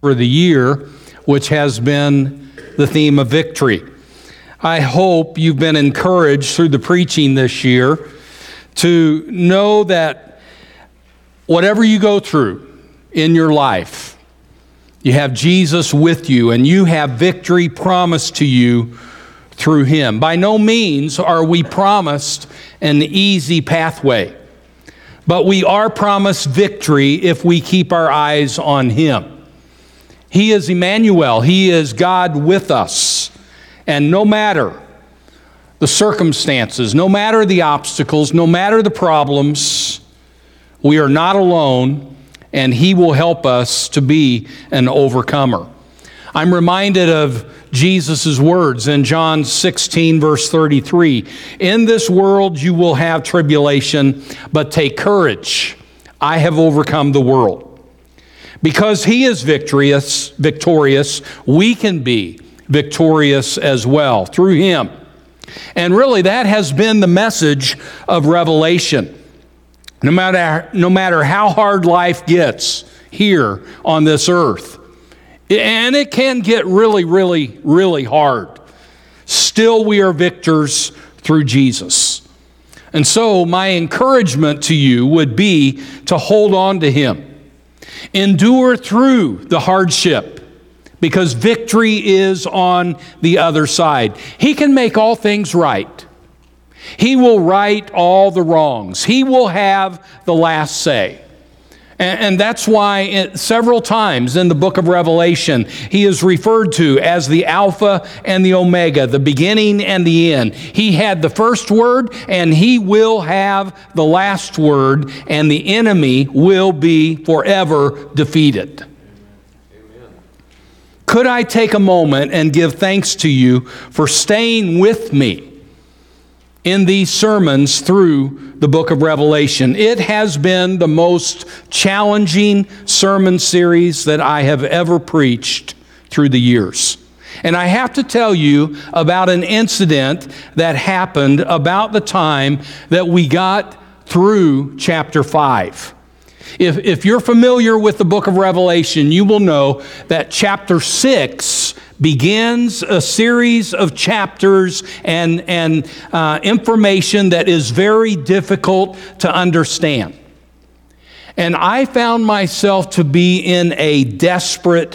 for the year, which has been the theme of victory. I hope you've been encouraged through the preaching this year to know that whatever you go through in your life, you have Jesus with you and you have victory promised to you through Him. By no means are we promised an easy pathway, but we are promised victory if we keep our eyes on Him. He is Emmanuel. He is God with us. And no matter the circumstances, no matter the obstacles, no matter the problems, we are not alone, and He will help us to be an overcomer. I'm reminded of Jesus' words in John 16, verse 33. In this world you will have tribulation, but take courage. I have overcome the world. Because He is victorious, we can be victorious as well through Him. And really that has been the message of Revelation. No matter how hard life gets here on this earth, and it can get really, really, really hard, still we are victors through Jesus. And so my encouragement to you would be to hold on to Him. Endure through the hardship, because victory is on the other side. He can make all things right. He will right all the wrongs. He will have the last say. And that's why several times in the book of Revelation, He is referred to as the Alpha and the Omega, the beginning and the end. He had the first word, and He will have the last word, and the enemy will be forever defeated. Amen. Could I take a moment and give thanks to you for staying with me in these sermons through the book of Revelation? It has been the most challenging sermon series that I have ever preached through the years. And I have to tell you about an incident that happened about the time that we got through chapter 5. If you're familiar with the book of Revelation, you will know that chapter 6 begins a series of chapters and information that is very difficult to understand. And I found myself to be in a desperate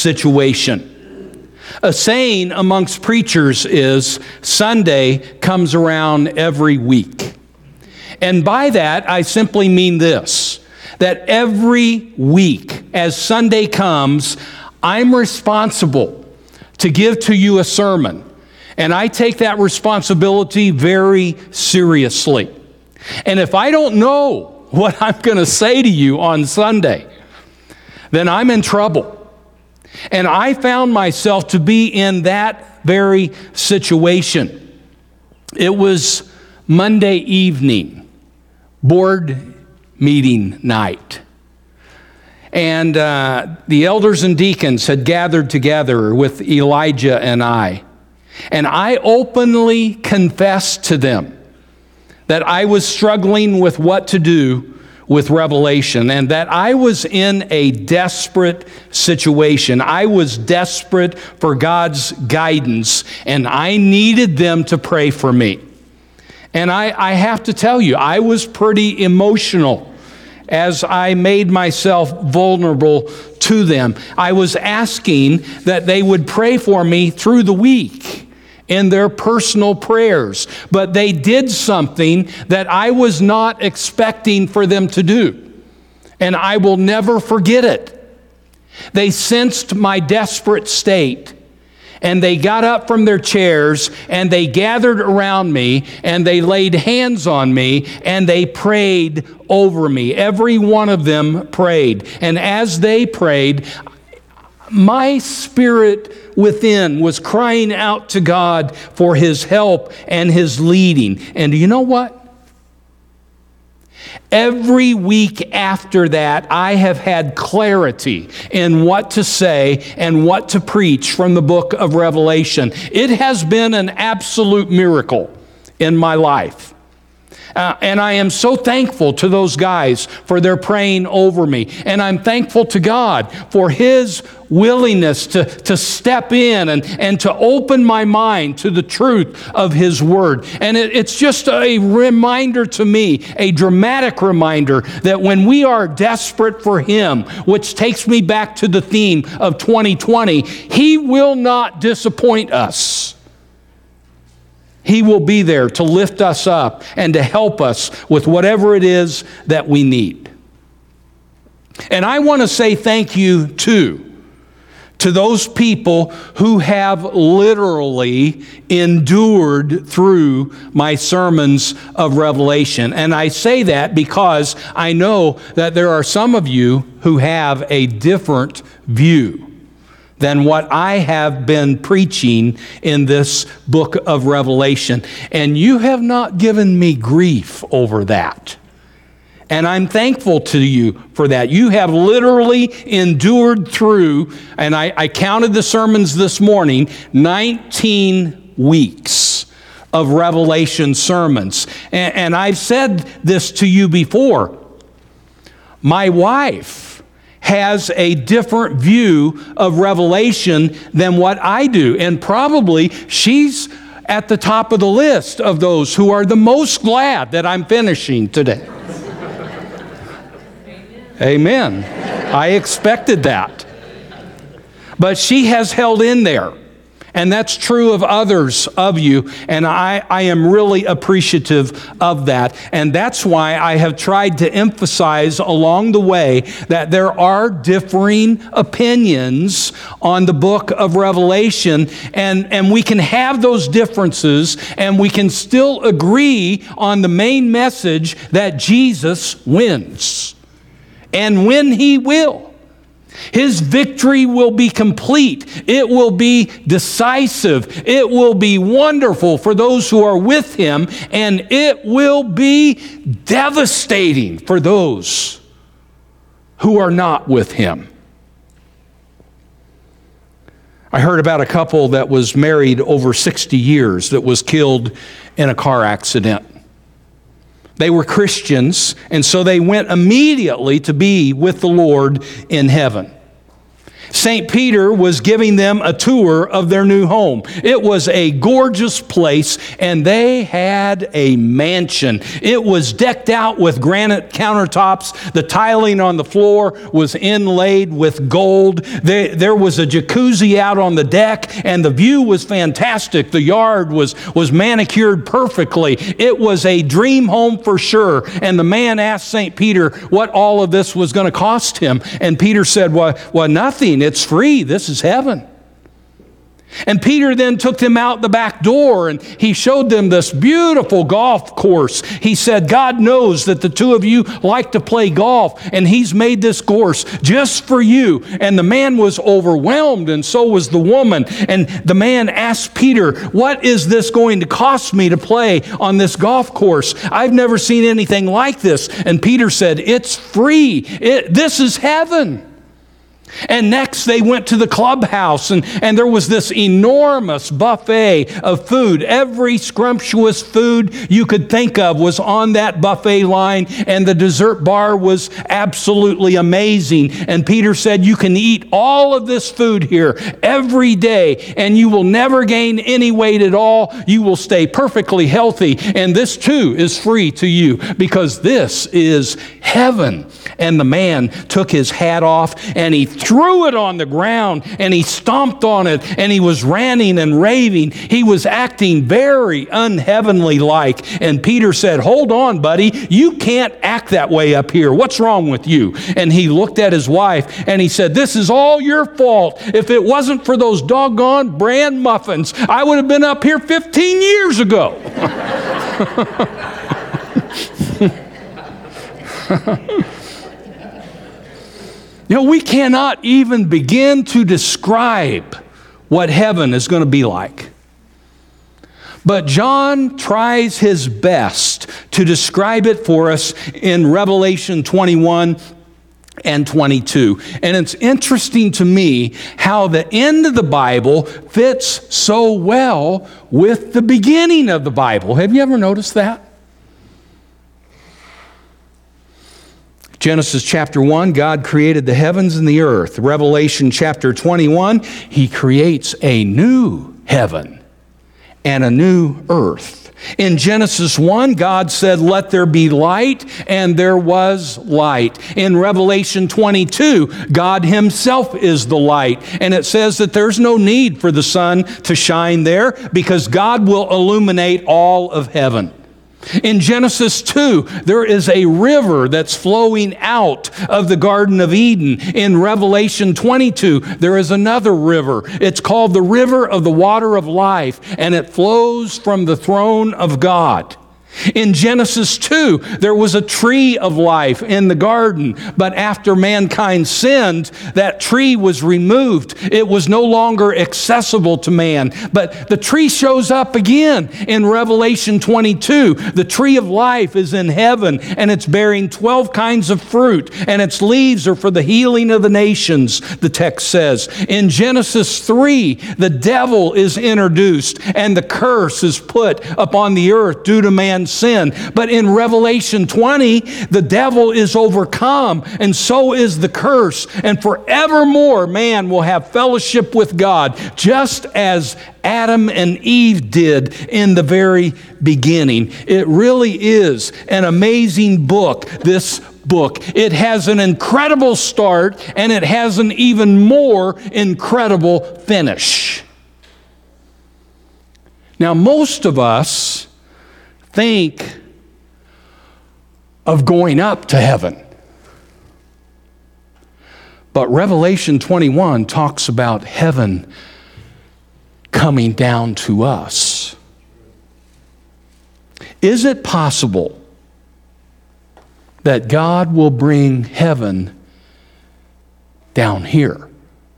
situation. A saying amongst preachers is, Sunday comes around every week. And by that, I simply mean this, that every week as Sunday comes, I'm responsible to give to you a sermon. And I take that responsibility very seriously. And if I don't know what I'm going to say to you on Sunday, then I'm in trouble. And I found myself to be in that very situation. It was Monday evening, board meeting night. And the elders and deacons had gathered together with Elijah and I. And I openly confessed to them that I was struggling with what to do with Revelation, and that I was in a desperate situation. I was desperate for God's guidance, and I needed them to pray for me. And I have to tell you, I was pretty emotional as I made myself vulnerable to them. I was asking that they would pray for me through the week in their personal prayers. But they did something that I was not expecting for them to do. And I will never forget it. They sensed my desperate state, and they got up from their chairs and they gathered around me and they laid hands on me and they prayed over me. Every one of them prayed. And as they prayed, my spirit within was crying out to God for His help and His leading. And do you know what? Every week after that, I have had clarity in what to say and what to preach from the book of Revelation. It has been an absolute miracle in my life. And I am so thankful to those guys for their praying over me. And I'm thankful to God for His willingness to step in and to open my mind to the truth of His Word. And it's just a reminder to me, a dramatic reminder, that when we are desperate for Him, which takes me back to the theme of 2020, He will not disappoint us. He will be there to lift us up and to help us with whatever it is that we need. And I want to say thank you, too, to those people who have literally endured through my sermons of Revelation. And I say that because I know that there are some of you who have a different view than what I have been preaching in this book of Revelation. And you have not given me grief over that. And I'm thankful to you for that. You have literally endured through, and I counted the sermons this morning, 19 weeks of Revelation sermons. And I've said this to you before. My wife has a different view of Revelation than what I do. And probably she's at the top of the list of those who are the most glad that I'm finishing today. Amen. I expected that. But she has held in there. And that's true of others of you, and I am really appreciative of that. And that's why I have tried to emphasize along the way that there are differing opinions on the book of Revelation, and we can have those differences, and we can still agree on the main message that Jesus wins. And when He will. His victory will be complete. It will be decisive. It will be wonderful for those who are with Him, and it will be devastating for those who are not with Him. I heard about a couple that was married over 60 years that was killed in a car accident. They were Christians, and so they went immediately to be with the Lord in heaven. St. Peter was giving them a tour of their new home. It was a gorgeous place, and they had a mansion. It was decked out with granite countertops. The tiling on the floor was inlaid with gold. There was a jacuzzi out on the deck, and the view was fantastic. The yard was manicured perfectly. It was a dream home for sure. And the man asked St. Peter what all of this was going to cost him. And Peter said, well, nothing. It's free. This is heaven. And Peter then took them out the back door, and he showed them this beautiful golf course. He said, God knows that the two of you like to play golf, and He's made this course just for you. And the man was overwhelmed, and so was the woman. And the man asked Peter, what is this going to cost me to play on this golf course? I've never seen anything like this. And Peter said, it's free. This is heaven. And next they went to the clubhouse, and there was this enormous buffet of food. Every scrumptious food you could think of was on that buffet line, and the dessert bar was absolutely amazing. And Peter said, you can eat all of this food here every day, and you will never gain any weight at all. You will stay perfectly healthy, and this too is free to you, because this is heaven. And the man took his hat off, and he threw it on the ground, and he stomped on it, and he was ranting and raving. He was acting very unheavenly like. And Peter said, hold on, buddy. You can't act that way up here. What's wrong with you? And he looked at his wife, and he said, this is all your fault. If it wasn't for those doggone bran muffins, I would have been up here 15 years ago. You know, we cannot even begin to describe what heaven is going to be like. But John tries his best to describe it for us in Revelation 21 and 22. And it's interesting to me how the end of the Bible fits so well with the beginning of the Bible. Have you ever noticed that? Genesis chapter 1, God created the heavens and the earth. Revelation chapter 21, He creates a new heaven and a new earth. In Genesis 1, God said, "Let there be light," and there was light. In Revelation 22, God Himself is the light. And it says that there's no need for the sun to shine there because God will illuminate all of heaven. In Genesis 2, there is a river that's flowing out of the Garden of Eden. In Revelation 22, there is another river. It's called the river of the water of life, and it flows from the throne of God. In Genesis 2, there was a tree of life in the garden, but after mankind sinned, that tree was removed. It was no longer accessible to man. But the tree shows up again in Revelation 22. The tree of life is in heaven, and it's bearing 12 kinds of fruit, and its leaves are for the healing of the nations, the text says. In Genesis 3, the devil is introduced, and the curse is put upon the earth due to man's sin. But in Revelation 20, the devil is overcome, and so is the curse. And forevermore, man will have fellowship with God, just as Adam and Eve did in the very beginning. It really is an amazing book, this book. It has an incredible start, and it has an even more incredible finish. Now, most of us think of going up to heaven. But Revelation 21 talks about heaven coming down to us. Is it possible that God will bring heaven down here?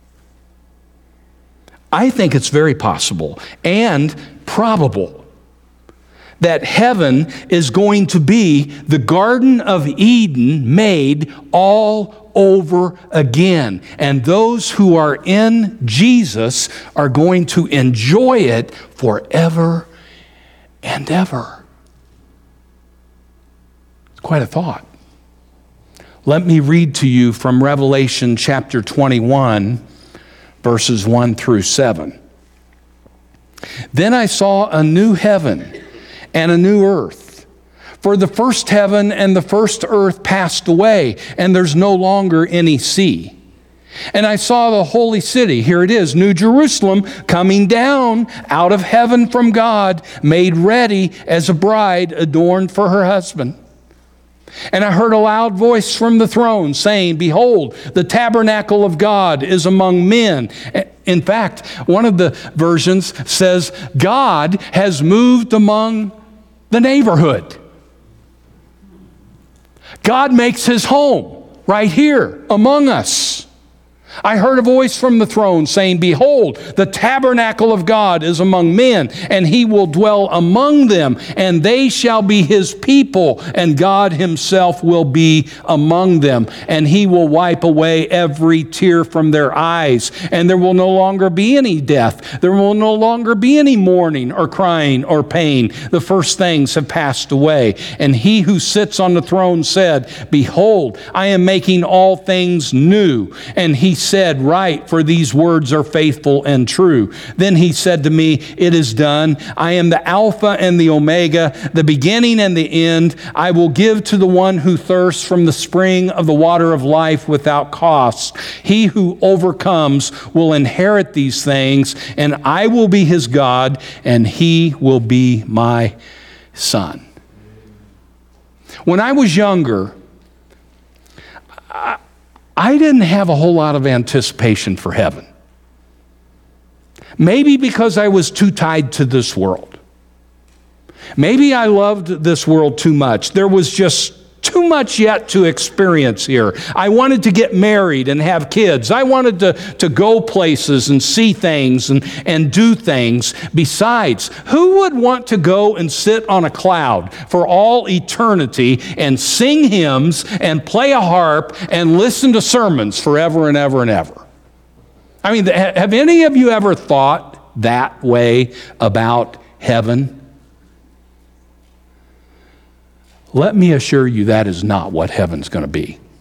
I think it's very possible and probable that heaven is going to be the Garden of Eden made all over again. And those who are in Jesus are going to enjoy it forever and ever. It's quite a thought. Let me read to you from Revelation chapter 21, verses 1 through 7. Then I saw a new heaven and a new earth. For the first heaven and the first earth passed away, and there's no longer any sea. And I saw the holy city, here it is, New Jerusalem, coming down out of heaven from God, made ready as a bride adorned for her husband. And I heard a loud voice from the throne saying, "Behold, the tabernacle of God is among men." In fact, one of the versions says, God has moved among the neighborhood. God makes His home right here among us. I heard a voice from the throne saying, "Behold, the tabernacle of God is among men, and He will dwell among them, and they shall be His people, and God Himself will be among them. And He will wipe away every tear from their eyes, and there will no longer be any death. There will no longer be any mourning or crying or pain. The first things have passed away." And He who sits on the throne said, "Behold, I am making all things new." And He said, "Write, for these words are faithful and true." Then He said to me, "It is done. I am the Alpha and the Omega, the beginning and the end. I will give to the one who thirsts from the spring of the water of life without cost. He who overcomes will inherit these things, and I will be his God, and he will be my son." When I was younger, I didn't have a whole lot of anticipation for heaven. Maybe because I was too tied to this world. Maybe I loved this world too much. There was just too much yet to experience here. I wanted to get married and have kids. I wanted to go places and see things and do things. Besides, who would want to go and sit on a cloud for all eternity and sing hymns and play a harp and listen to sermons forever and ever and ever? I mean, have any of you ever thought that way about heaven? Let me assure you that is not what heaven's going to be.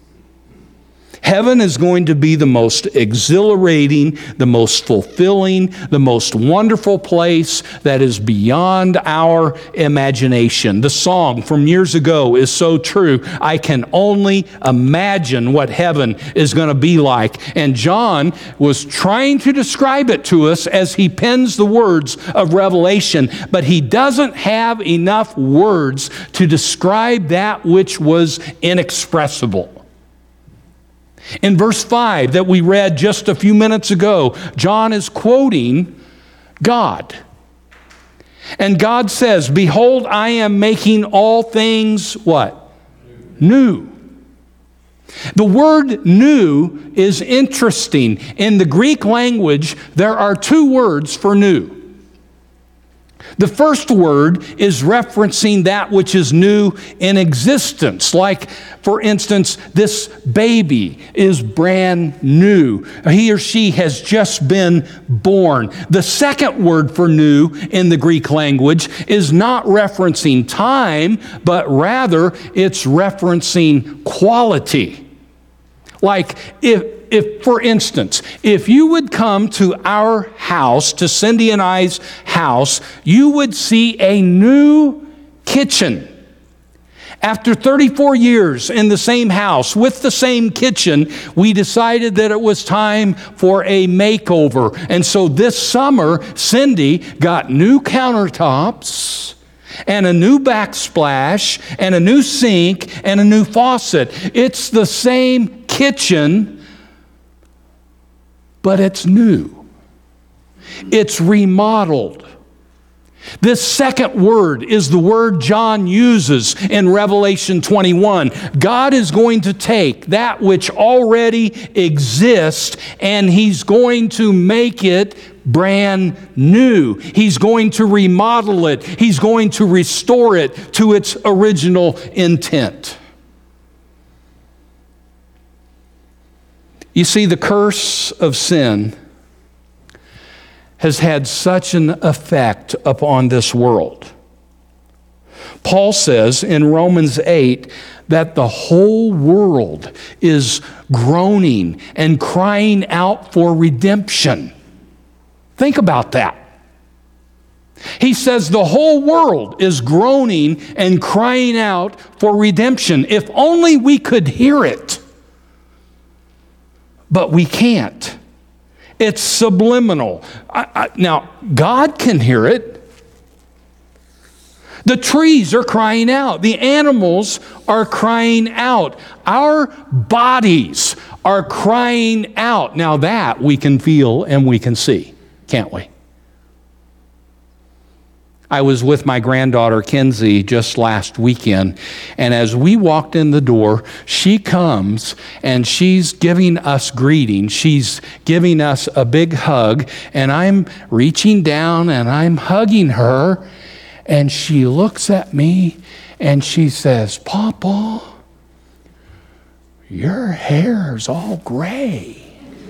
Heaven is going to be the most exhilarating, the most fulfilling, the most wonderful place that is beyond our imagination. The song from years ago is so true. I can only imagine what heaven is going to be like. And John was trying to describe it to us as he pens the words of Revelation, but he doesn't have enough words to describe that which was inexpressible. In verse 5 that we read just a few minutes ago, John is quoting God. And God says, "Behold, I am making all things," what? New. The word new is interesting. In the Greek language, there are two words for new. The first word is referencing that which is new in existence. Like, for instance, this baby is brand new. He or she has just been born. The second word for new in the Greek language is not referencing time, but rather it's referencing quality. Like, if, for instance, if you would come to our house, to Cindy and I's house, you would see a new kitchen. After 34 years in the same house with the same kitchen, we decided that it was time for a makeover. And so this summer, Cindy got new countertops and a new backsplash and a new sink and a new faucet. It's the same kitchen, but it's new. It's remodeled. This second word is the word John uses in Revelation 21. God is going to take that which already exists and He's going to make it brand new. He's going to remodel it. He's going to restore it to its original intent. You see, the curse of sin has had such an effect upon this world. Paul says in Romans 8 that the whole world is groaning and crying out for redemption. Think about that. He says the whole world is groaning and crying out for redemption. If only we could hear it. But we can't. It's subliminal. Now, God can hear it. The trees are crying out. The animals are crying out. Our bodies are crying out. Now that we can feel and we can see, can't we? I was with my granddaughter, Kenzie, just last weekend, and as we walked in the door, she comes and she's giving us greetings. She's giving us a big hug, and I'm reaching down and I'm hugging her, and she looks at me and she says, "Papa, your hair's all gray."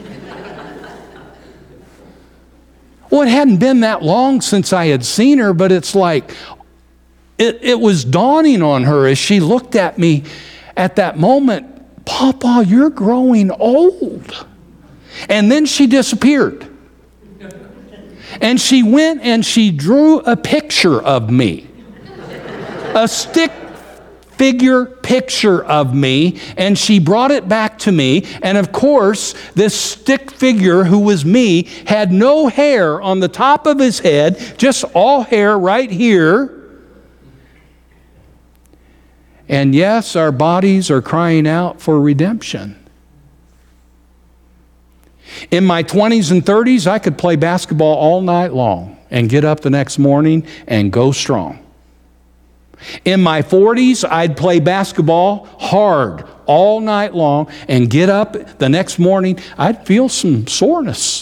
Well, it hadn't been that long since I had seen her, but it's like it was dawning on her as she looked at me at that moment, "Papa, you're growing old." And then she disappeared. And she went and she drew a picture of me, a stick figure picture of me, and she brought it back to me. And of course, this stick figure, who was me, had no hair on the top of his head, just all hair right here. And yes, our bodies are crying out for redemption. In my 20s and 30s, I could play basketball all night long and get up the next morning and go strong. In my 40s, I'd play basketball hard all night long and get up the next morning, I'd feel some soreness.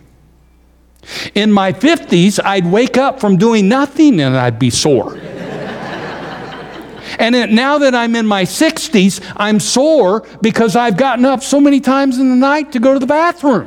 In my 50s, I'd wake up from doing nothing and I'd be sore. And now that I'm in my 60s, I'm sore because I've gotten up so many times in the night to go to the bathroom.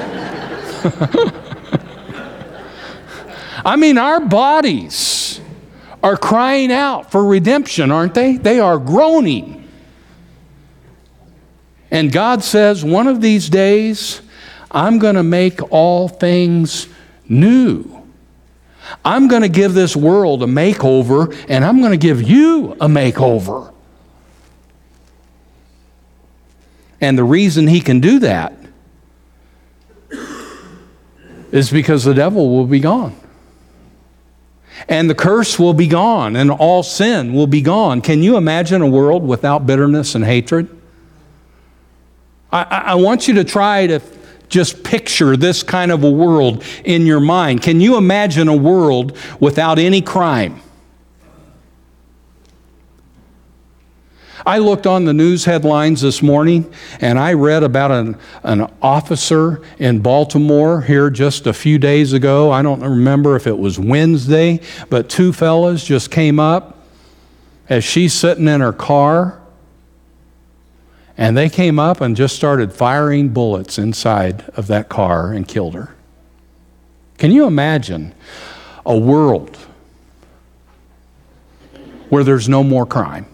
I mean, our bodies are crying out for redemption, aren't they? They are groaning. And God says, one of these days, I'm going to make all things new. I'm going to give this world a makeover, and I'm going to give you a makeover. And the reason he can do that is because the devil will be gone. And the curse will be gone, and all sin will be gone. Can you imagine a world without bitterness and hatred? I want you to try to just picture this kind of a world in your mind. Can you imagine a world without any crime? I looked on the news headlines this morning, and I read about an officer in Baltimore here just a few days ago. I don't remember if it was Wednesday, but two fellas just came up as she's sitting in her car, and they came up and just started firing bullets inside of that car and killed her. Can you imagine a world where there's no more crime?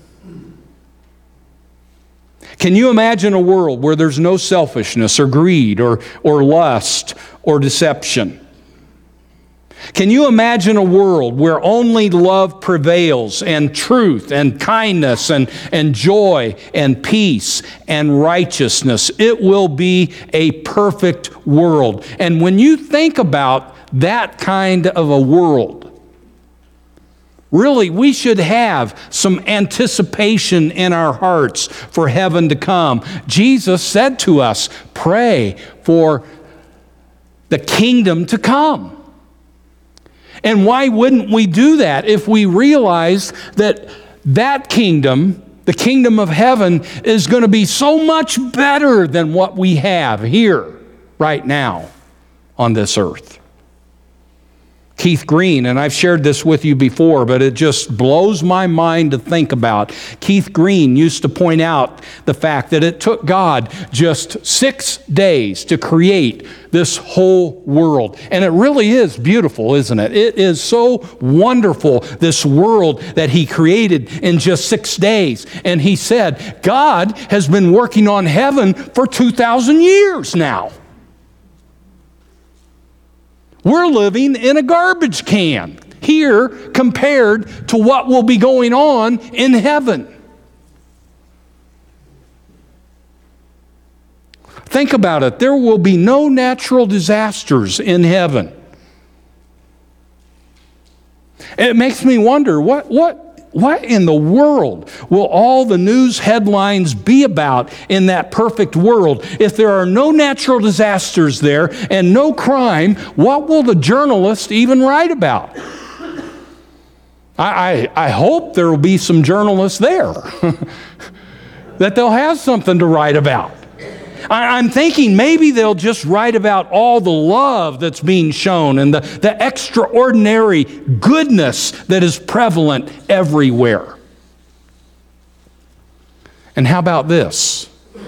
Can you imagine a world where there's no selfishness or greed or lust or deception? Can you imagine a world where only love prevails and truth and kindness and joy and peace and righteousness? It will be a perfect world. And when you think about that kind of a world, really, we should have some anticipation in our hearts for heaven to come. Jesus said to us, pray for the kingdom to come. And why wouldn't we do that if we realize that that kingdom, the kingdom of heaven, is going to be so much better than what we have here right now on this earth? Keith Green, and I've shared this with you before, but it just blows my mind to think about. Keith Green used to point out the fact that it took God just 6 days to create this whole world. And it really is beautiful, isn't it? It is so wonderful, this world that He created in just 6 days. And He said, God has been working on heaven for 2,000 years now. We're living in a garbage can here compared to what will be going on in heaven. Think about it. There will be no natural disasters in heaven. It makes me wonder, what in the world will all the news headlines be about in that perfect world? If there are no natural disasters there and no crime, what will the journalists even write about? I hope there will be some journalists there, that they'll have something to write about. I'm thinking maybe they'll just write about all the love that's being shown and the extraordinary goodness that is prevalent everywhere. And how about this?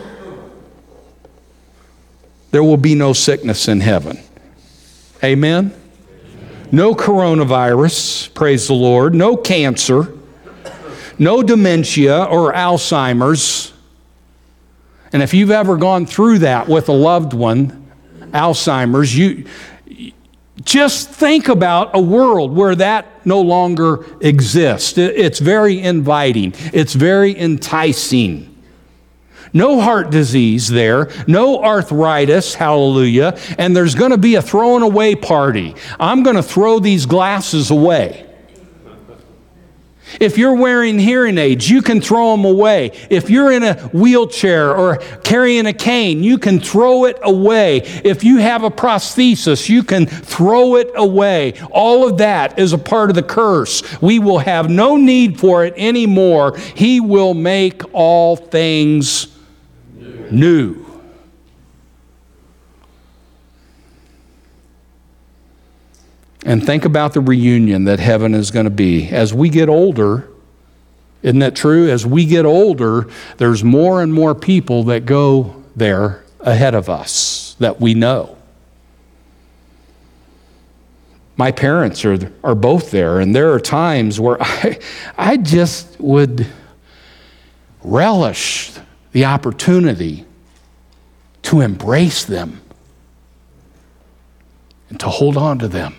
There will be no sickness in heaven. Amen? No coronavirus, praise the Lord. No cancer. No dementia or Alzheimer's. And if you've ever gone through that with a loved one, Alzheimer's, you just think about a world where that no longer exists. It's very inviting. It's very enticing. No heart disease there, no arthritis, hallelujah, and there's going to be a throwing away party. I'm going to throw these glasses away. If you're wearing hearing aids, you can throw them away. If you're in a wheelchair or carrying a cane, you can throw it away. If you have a prosthesis, you can throw it away. All of that is a part of the curse. We will have no need for it anymore. He will make all things new. And think about the reunion that heaven is going to be. As we get older, isn't that true? As we get older, there's more and more people that go there ahead of us that we know. My parents are both there, and there are times where I just would relish the opportunity to embrace them and to hold on to them.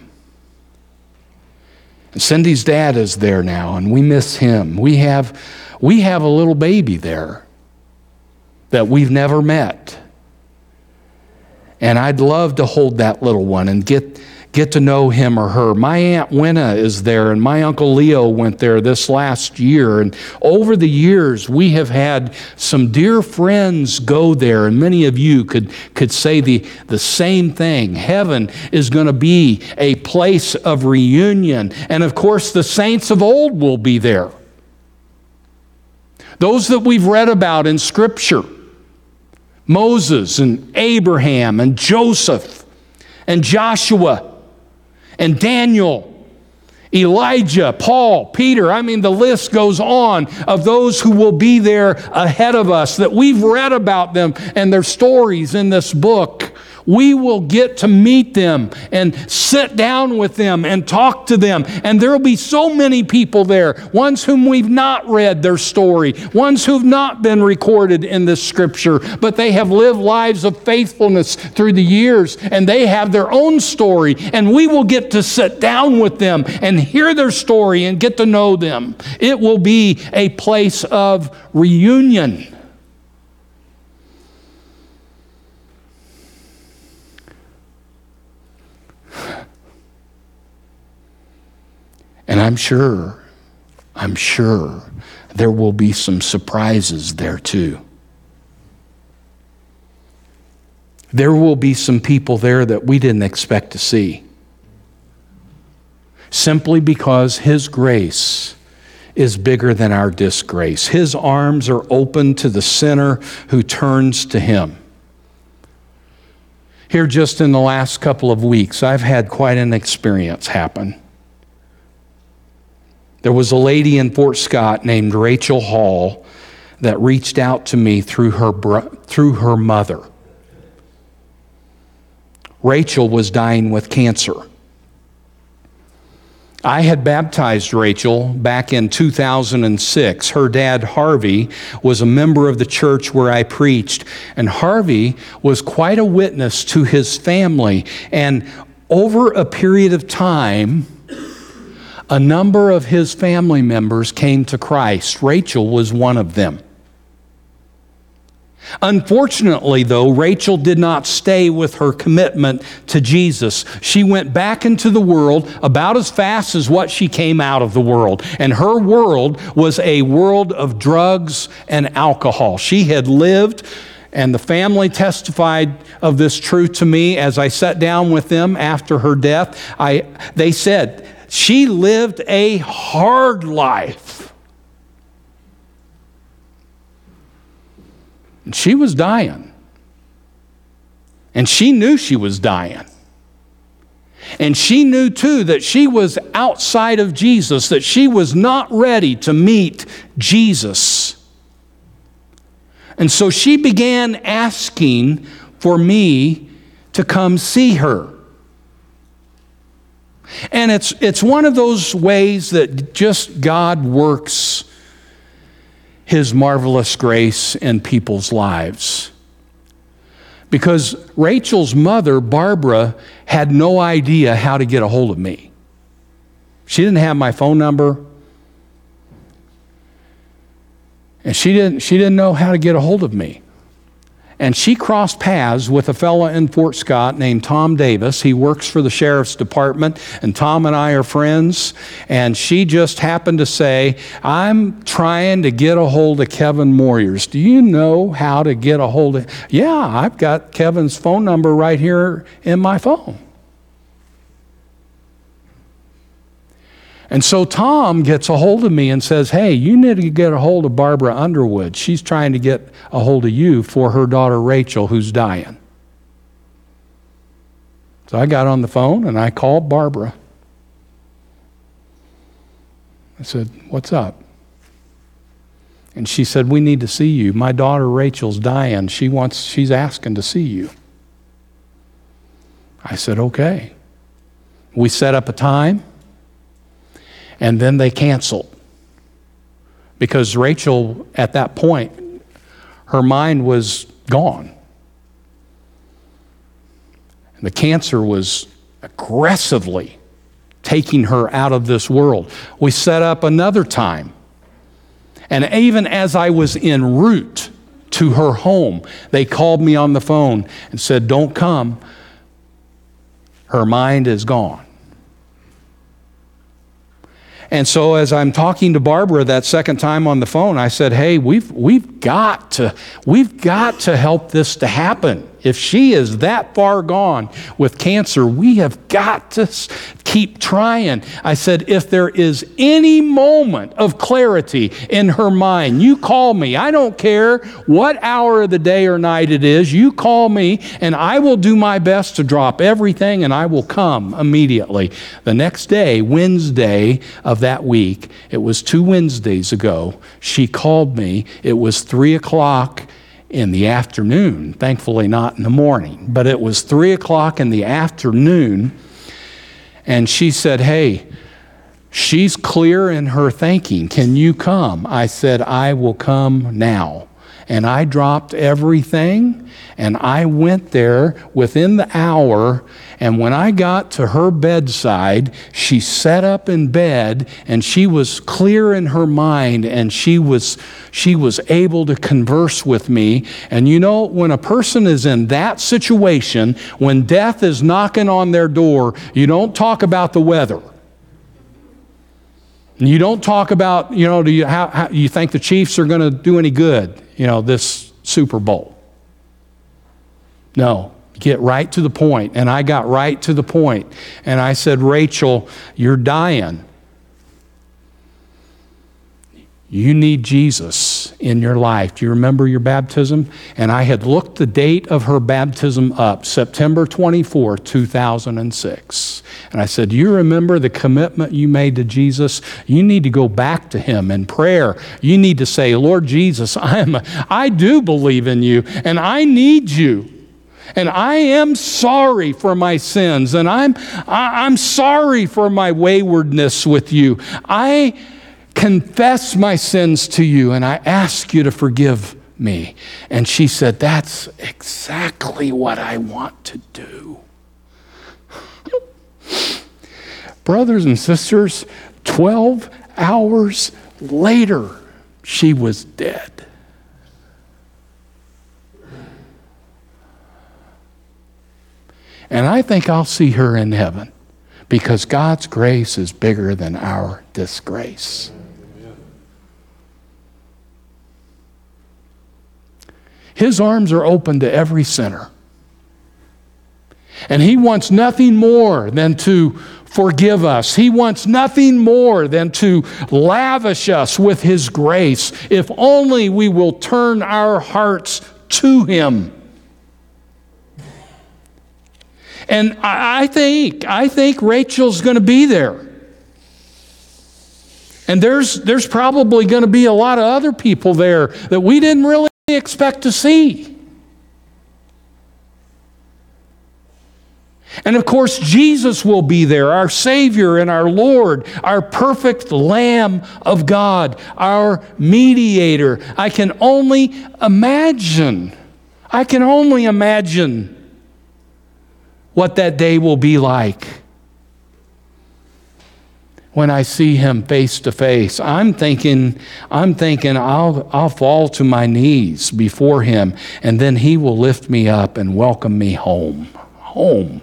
And Cindy's dad is there now, and we miss him. We have a little baby there that we've never met. And I'd love to hold that little one and get to know him or her. My Aunt Winna is there, and my Uncle Leo went there this last year. And over the years, we have had some dear friends go there, and many of you could say the same thing. Heaven is going to be a place of reunion. And of course, the saints of old will be there. Those that we've read about in Scripture. Moses and Abraham and Joseph and Joshua and Daniel, Elijah, Paul, Peter. I mean, the list goes on of those who will be there ahead of us, that we've read about them and their stories in this book. We will get to meet them and sit down with them and talk to them. And there will be so many people there, ones whom we've not read their story, ones who've not been recorded in this Scripture, but they have lived lives of faithfulness through the years, and they have their own story. And we will get to sit down with them and hear their story and get to know them. It will be a place of reunion. And I'm sure there will be some surprises there too. There will be some people there that we didn't expect to see. Simply because His grace is bigger than our disgrace. His arms are open to the sinner who turns to Him. Here just in the last couple of weeks, I've had quite an experience happen. There was a lady in Fort Scott named Rachel Hall that reached out to me through her mother. Rachel was dying with cancer. I had baptized Rachel back in 2006. Her dad, Harvey, was a member of the church where I preached, and Harvey was quite a witness to his family. And over a period of time, a number of his family members came to Christ. Rachel was one of them. Unfortunately, though, Rachel did not stay with her commitment to Jesus. She went back into the world about as fast as what she came out of the world. And her world was a world of drugs and alcohol. She had lived, and the family testified of this truth to me as I sat down with them after her death. They said, she lived a hard life. And she was dying. And she knew she was dying. And she knew too that she was outside of Jesus, that she was not ready to meet Jesus. And so she began asking for me to come see her. And it's one of those ways that just God works His marvelous grace in people's lives. Because Rachel's mother, Barbara, had no idea how to get a hold of me. She didn't have my phone number. And she didn't know how to get a hold of me. And she crossed paths with a fellow in Fort Scott named Tom Davis. He works for the sheriff's department, and Tom and I are friends. And she just happened to say, I'm trying to get a hold of Kevin Moyers. Do you know how to get a hold of... Yeah, I've got Kevin's phone number right here in my phone. And so Tom gets a hold of me and says, hey, you need to get a hold of Barbara Underwood. She's trying to get a hold of you for her daughter Rachel, who's dying. So I got on the phone and I called Barbara. I said, what's up? And she said, we need to see you. My daughter Rachel's dying. She's asking to see you. I said, okay. We set up a time. And then they canceled. Because Rachel, at that point, her mind was gone. And the cancer was aggressively taking her out of this world. We set up another time. And even as I was en route to her home, they called me on the phone and said, "Don't come. Her mind is gone." And so as I'm talking to Barbara that second time on the phone, I said, "Hey, we've got to help this to happen. If she is that far gone with cancer, we have got to keep trying." I said, "If there is any moment of clarity in her mind, you call me. I don't care what hour of the day or night it is. You call me, and I will do my best to drop everything, and I will come immediately." The next day, Wednesday of that week, it was 2 Wednesdays ago, she called me. It was 3 o'clock in the afternoon, thankfully not in the morning, but it was 3 o'clock in the afternoon, and she said, "Hey, she's clear in her thinking. Can you come?" I said, "I will come now." And I dropped everything, and I went there within the hour, and when I got to her bedside, she sat up in bed, and she was clear in her mind, and she was able to converse with me. And you know, when a person is in that situation, when death is knocking on their door, you don't talk about the weather. You don't talk about, how you think the Chiefs are going to do any good, this Super Bowl. No, get right to the point. And I got right to the point. And I said, "Rachel, you're dying. You need Jesus in your life. Do you remember your baptism?" And I had looked the date of her baptism up, September 24, 2006. And I said, "Do you remember the commitment you made to Jesus? You need to go back to Him in prayer. You need to say, 'Lord Jesus, I do believe in you, and I need you. And I am sorry for my sins, and I'm sorry for my waywardness with you. I confess my sins to you, and I ask you to forgive me." And she said, "That's exactly what I want to do." Brothers and sisters, 12 hours later, she was dead. And I think I'll see her in heaven, because God's grace is bigger than our disgrace. His arms are open to every sinner. And He wants nothing more than to forgive us. He wants nothing more than to lavish us with His grace, if only we will turn our hearts to Him. And I think Rachel's going to be there. And there's probably going to be a lot of other people there that we didn't really expect to see. And of course, Jesus will be there, our Savior and our Lord, our perfect Lamb of God, our mediator. I can only imagine what that day will be like when I see Him face to face. I'm thinking I'll fall to my knees before Him, and then He will lift me up and welcome me home. Home.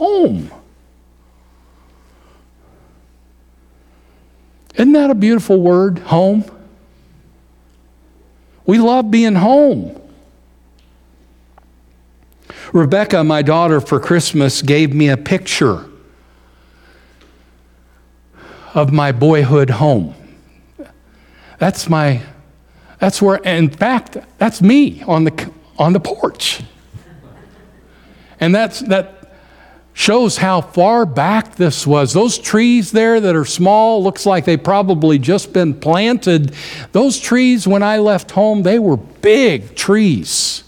Isn't that a beautiful word, home? We love being home. Rebecca, my daughter, for Christmas gave me a picture of my boyhood home. That's where, in fact, that's me on the porch. And that shows how far back this was. Those trees there that are small, looks like they've probably just been planted. Those trees, when I left home, they were big trees.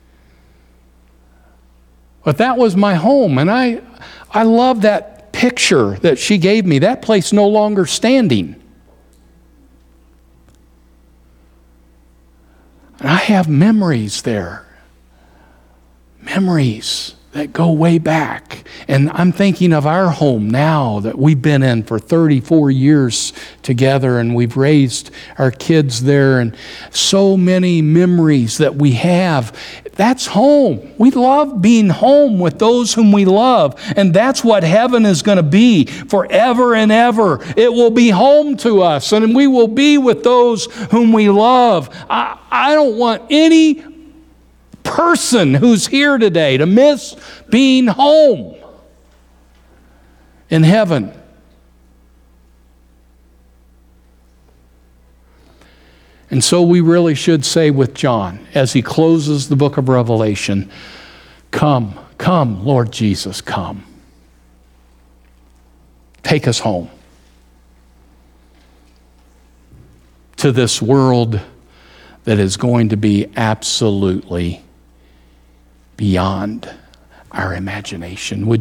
But that was my home, and I love that picture that she gave me. That place no longer standing. And I have memories there. Memories that go way back. And I'm thinking of our home now that we've been in for 34 years together, and we've raised our kids there, and so many memories that we have. That's home. We love being home with those whom we love, and that's what heaven is going to be forever and ever. It will be home to us, and we will be with those whom we love. I don't want any person who's here today to miss being home in heaven. And so we really should say with John, as he closes the book of Revelation, come, come, Lord Jesus, come. Take us home to this world that is going to be absolutely beyond our imagination.